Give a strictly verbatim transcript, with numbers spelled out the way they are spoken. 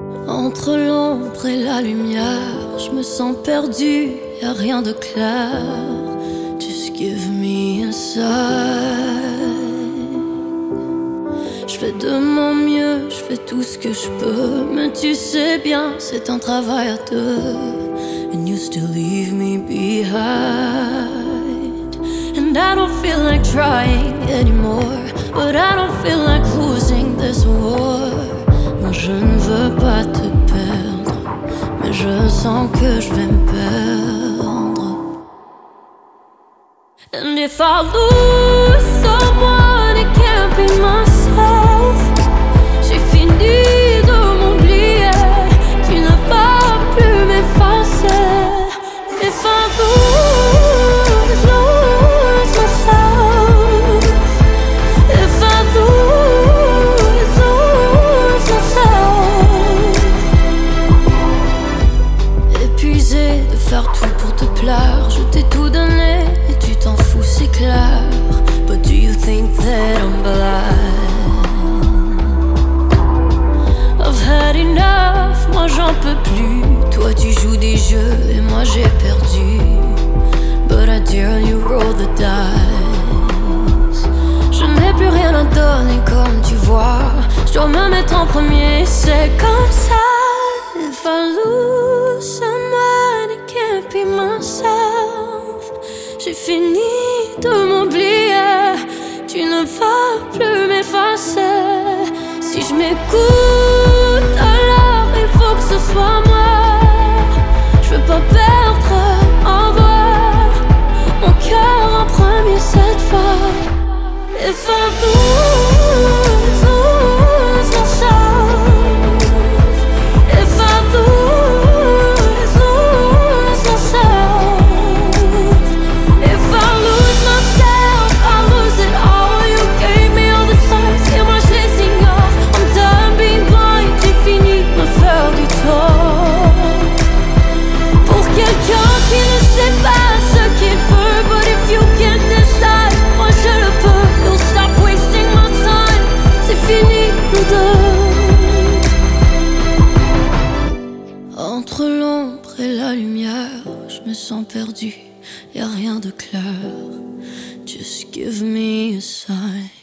Entre l'ombre et la lumière, je me sens perdu, y'a rien de clair. Just give me a sign. Je fais de mon mieux, je fais tout ce que je peux, mais tu sais bien, c'est un travail à deux. And you still leave me behind. And I don't feel like trying anymore, but I don't feel like losing this war. Moi je ne veux pas te perdre, mais je sens que je vais me perdre. And if I lose someone, it can't be myself. J'ai fini de m'oublier, tu ne vas plus m'effacer. If I lose, lose myself. If I lose, lose myself. Épuisé de faire tout pour te plaire, je t'ai tout donné et tu t'en fous, c'est clair. But do you think that I'm blind? I've had enough, moi j'en peux plus. Toi tu joues des jeux et moi j'ai perdu. But I dare you roll the dice. Je n'ai plus rien à donner comme tu vois. Je dois me mettre en premier, c'est comme ça. If I lose someone, it can't be myself. J'ai fini de m'oublier, tu ne vas plus m'effacer. Si je m'écoute, alors il faut que ce soit moi. Je veux pas perdre en voix mon cœur en premier cette fois. If I lose, lose myself. If I lose, lose myself. If I lose myself, I lose it all. You gave me all the signs et moi je les ignore. I'm done being blind, j'ai fini de me faire du tort. Pour quelqu'un qui ne sait pas ce qu'il veut, but if you can't decide, moi je le peux. Don't stop wasting my time, c'est fini nous deux. Entre l'ombre et la lumière, je me sens perdu, y'a rien de clair. Just give me a sign.